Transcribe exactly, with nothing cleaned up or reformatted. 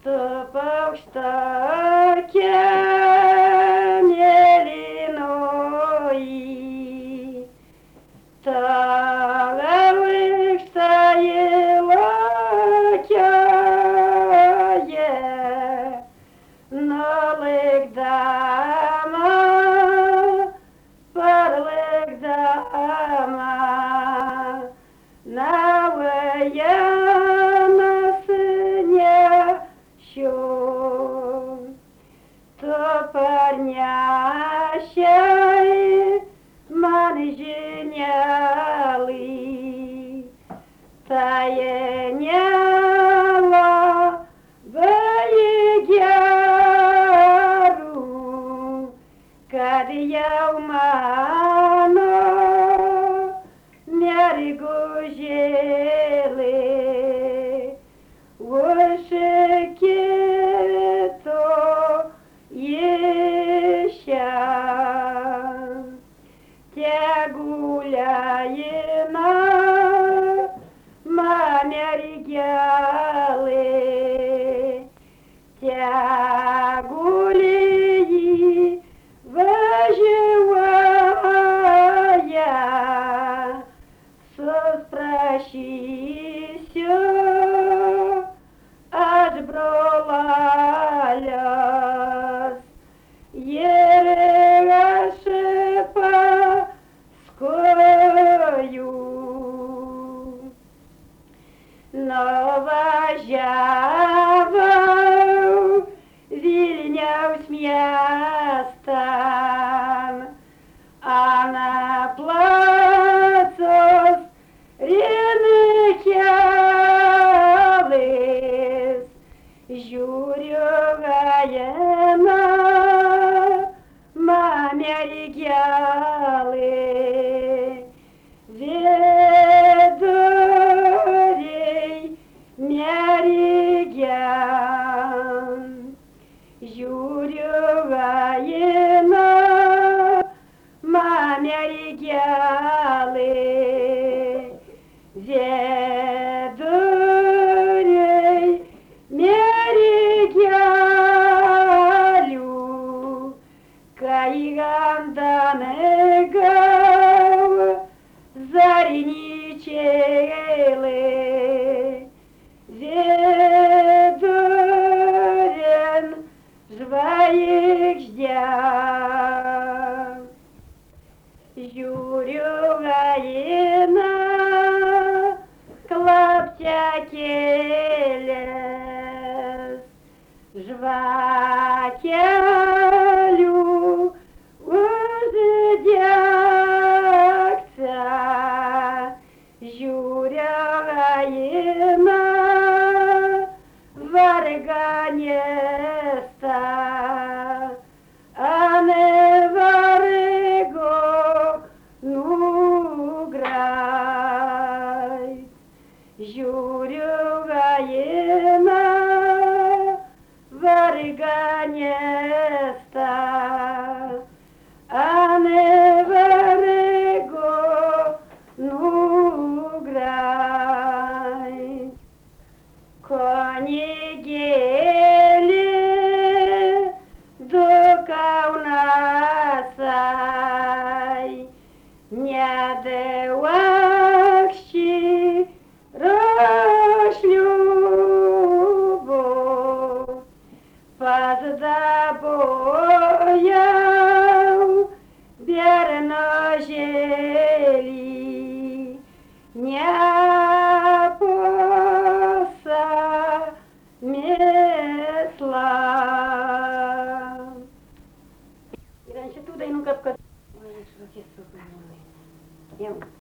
Ступав штаке мелиной, Тавы штаила кяе, Налык дама, парлык дама, Навая на сыне щу, То парнящай манжиняли, Таеняла ваегяру, Кадьяумано мяргужелы, Вышекито еща, Те гуляена мамяргялы, Те гулии выживая, Соспрощися отбролалась, Ерегашипа скою. Новожава Вильнюс местом, А на плацов ренекялыс, Журюгаена мамяргялы, Ведорей мяргян, Журюгаена мамяргялы, Ведорей мяргялю, Кайганданегав зариничелы, Ведорен жваек ждя, Журюгаена клаптя келес, Жвакелю уздякца, Журюгаена варганеста, А не варго ну грай, Журюгаена варганеста, А не варго ну грай. Кони гели до Каунасай, Не девакщи рошлюбо, Поздобоял верно жели, Не поса месла. И раньше туда и ну как. Ой, что я